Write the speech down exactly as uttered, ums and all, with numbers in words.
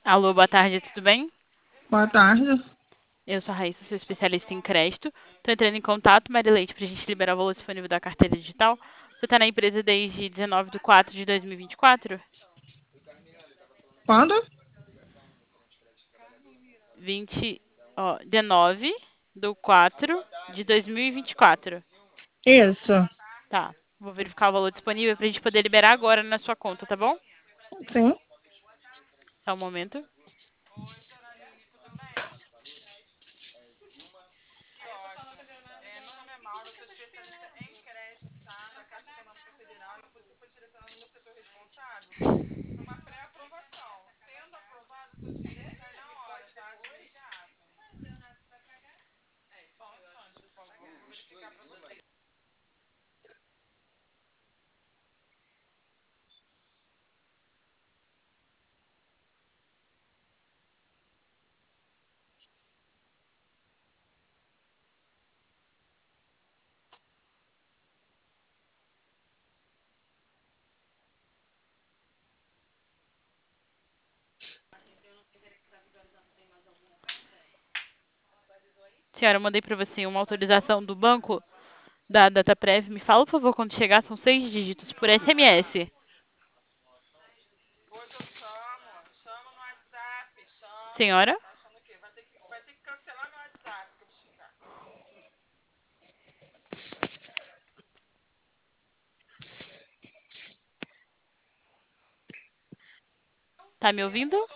Alô, boa tarde, tudo bem? Boa tarde. Eu sou a Raíssa, sou especialista em crédito. Tô entrando em contato, Mari Leite, pra gente liberar o valor disponível da carteira digital. Você tá na empresa desde dezenove de quatro de dois mil e vinte e quatro? Quando? vinte, ó, dezenove do quatro de dois mil e vinte e quatro. Isso. Tá, vou verificar o valor disponível pra gente poder liberar agora na sua conta, tá bom? Sim. Só um momento. Senhora, eu mandei pra você uma autorização do banco da DataPrev. Me fala, por favor, quando chegar, são seis dígitos por S M S. Senhora? Tá me ouvindo?